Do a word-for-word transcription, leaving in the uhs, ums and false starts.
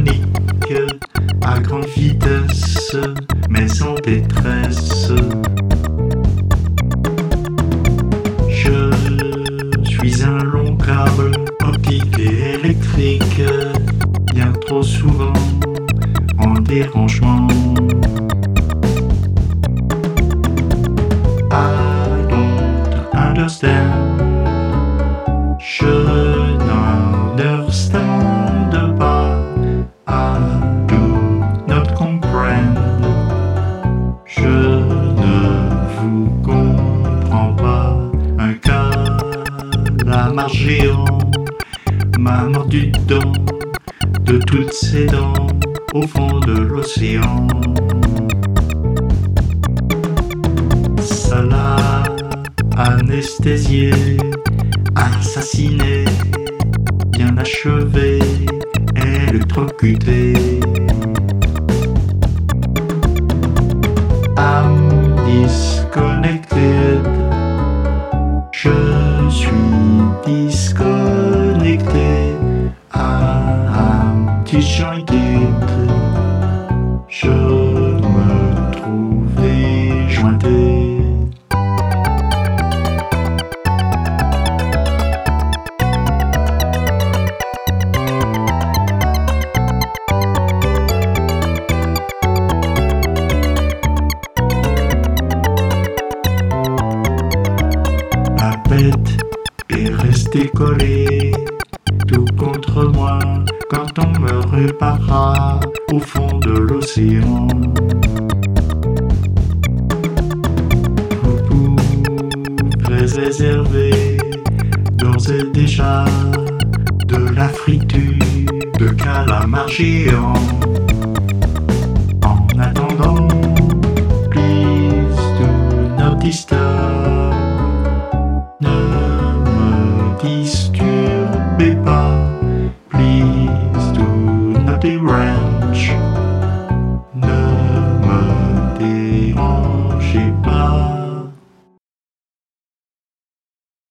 mécanique à grande vitesse, mais en détresse. Je suis un long câble optique et électrique, bien trop souvent en dérangement. I don't understand. Je n'understand pas. I do not comprehend. Je ne vous comprends pas. Un calamar géant m'a mordu dedans, de toutes ses dents, au fond de l'océan. Ça l'a anesthésié, assassiné, bien achevé, électrocuté. I'm disconnected. Je suis disconnecté. I'm disjointed. Je me trouve déjointé. La bête est restée collée tout contre moi quand on me réparera au fond de l'océan. Vous pouvez réserver d'ores et déjà de la friture de calamar géant. En attendant, please do not disturb.